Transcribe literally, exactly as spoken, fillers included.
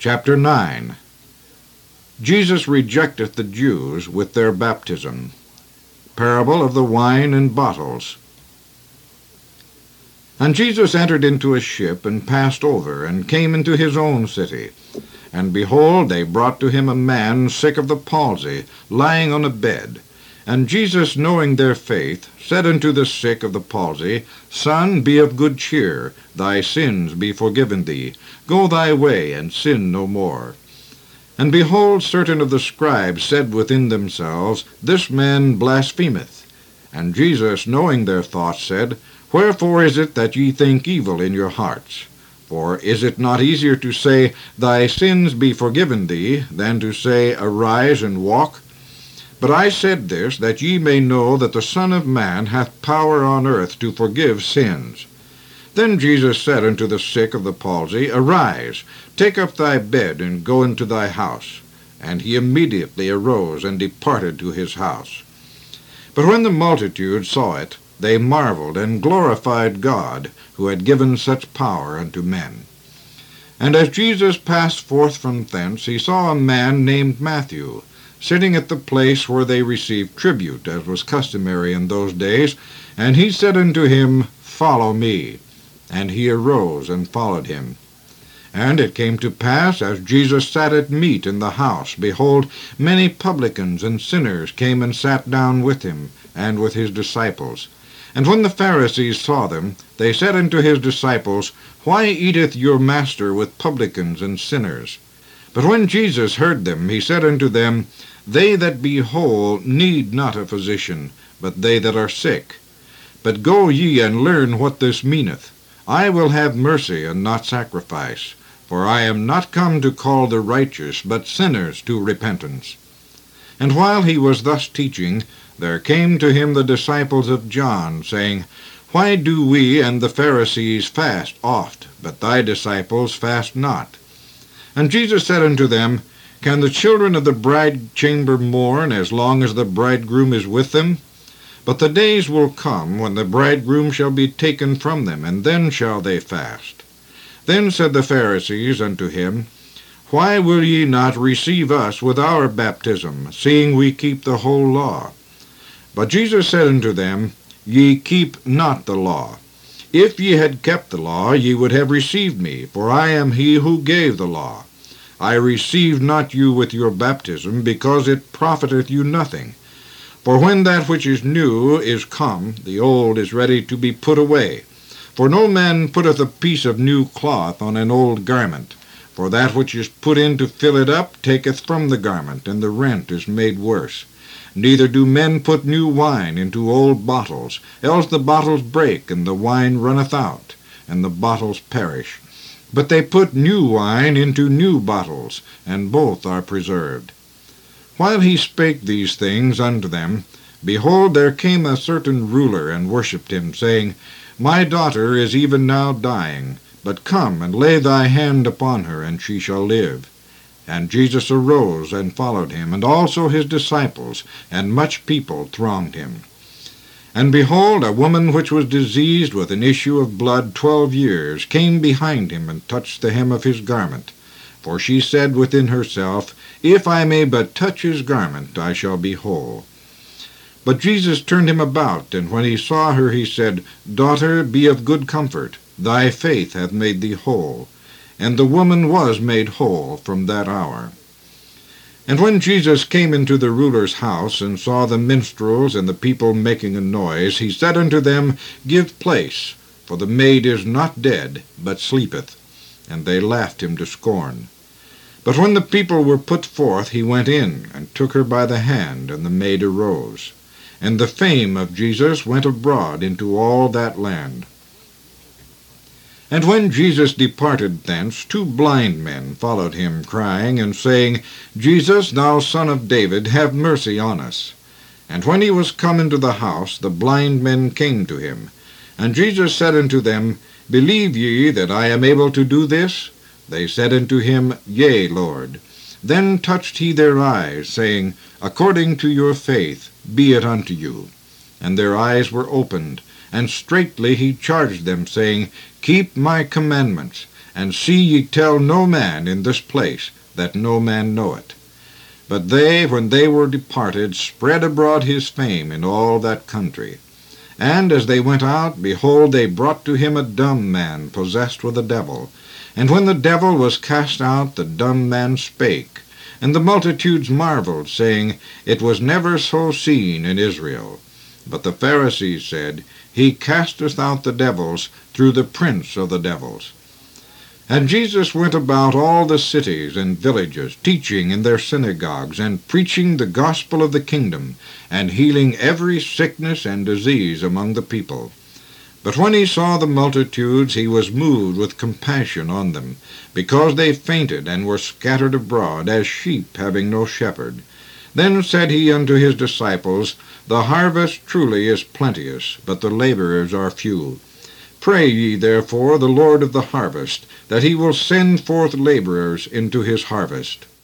Chapter nine. Jesus rejecteth the Jews with their baptism. Parable of the wine in bottles. And Jesus entered into a ship, and passed over, and came into his own city. And behold, they brought to him a man sick of the palsy, lying on a bed. And Jesus, knowing their faith, said unto the sick of the palsy, Son, be of good cheer, thy sins be forgiven thee. Go thy way, and sin no more. And behold, certain of the scribes said within themselves, This man blasphemeth. And Jesus, knowing their thoughts, said, Wherefore is it that ye think evil in your hearts? For is it not easier to say, Thy sins be forgiven thee, than to say, Arise and walk? But I said this, that ye may know that the Son of Man hath power on earth to forgive sins. Then Jesus said unto the sick of the palsy, Arise, take up thy bed, and go into thy house. And he immediately arose, and departed to his house. But when the multitude saw it, they marveled, and glorified God, who had given such power unto men. And as Jesus passed forth from thence, he saw a man named Matthew, sitting at the place where they received tribute, as was customary in those days. And he said unto him, Follow me. And he arose and followed him. And it came to pass, as Jesus sat at meat in the house, behold, many publicans and sinners came and sat down with him, and with his disciples. And when the Pharisees saw them, they said unto his disciples, Why eateth your master with publicans and sinners? But when Jesus heard them, he said unto them, They that be whole need not a physician, but they that are sick. But go ye and learn what this meaneth. I will have mercy, and not sacrifice. For I am not come to call the righteous, but sinners to repentance. And while he was thus teaching, there came to him the disciples of John, saying, Why do we and the Pharisees fast oft, but thy disciples fast not? And Jesus said unto them, Can the children of the bride chamber mourn as long as the bridegroom is with them? But the days will come when the bridegroom shall be taken from them, and then shall they fast. Then said the Pharisees unto him, Why will ye not receive us with our baptism, seeing we keep the whole law? But Jesus said unto them, Ye keep not the law. If ye had kept the law, ye would have received me, for I am he who gave the law. I received not you with your baptism, because it profiteth you nothing. For when that which is new is come, the old is ready to be put away. For no man putteth a piece of new cloth on an old garment. For that which is put in to fill it up taketh from the garment, and the rent is made worse. Neither do men put new wine into old bottles, else the bottles break, and the wine runneth out, and the bottles perish. But they put new wine into new bottles, and both are preserved. While he spake these things unto them, behold, there came a certain ruler, and worshipped him, saying, My daughter is even now dying, but come and lay thy hand upon her, and she shall live. And Jesus arose and followed him, and also his disciples, and much people thronged him. And behold, a woman which was diseased with an issue of blood twelve years came behind him, and touched the hem of his garment. For she said within herself, If I may but touch his garment, I shall be whole. But Jesus turned him about, and when he saw her, he said, Daughter, be of good comfort, thy faith hath made thee whole. And the woman was made whole from that hour. And when Jesus came into the ruler's house, and saw the minstrels and the people making a noise, he said unto them, Give place, for the maid is not dead, but sleepeth. And they laughed him to scorn. But when the people were put forth, he went in, and took her by the hand, and the maid arose. And the fame of Jesus went abroad into all that land. And when Jesus departed thence, two blind men followed him, crying and saying, Jesus, thou Son of David, have mercy on us. And when he was come into the house, the blind men came to him. And Jesus said unto them, Believe ye that I am able to do this? They said unto him, Yea, Lord. Then touched he their eyes, saying, According to your faith be it unto you. And their eyes were opened, and straightly he charged them, saying, Keep my commandments, and see ye tell no man in this place, that no man know it. But they, when they were departed, spread abroad his fame in all that country. And as they went out, behold, they brought to him a dumb man, possessed with a devil. And when the devil was cast out, the dumb man spake. And the multitudes marveled, saying, It was never so seen in Israel. But the Pharisees said, He casteth out the devils through the prince of the devils. And Jesus went about all the cities and villages, teaching in their synagogues, and preaching the gospel of the kingdom, and healing every sickness and disease among the people. But when he saw the multitudes, he was moved with compassion on them, because they fainted and were scattered abroad, as sheep having no shepherd. Then said he unto his disciples, The harvest truly is plenteous, but the laborers are few. Pray ye therefore the Lord of the harvest, that he will send forth laborers into his harvest.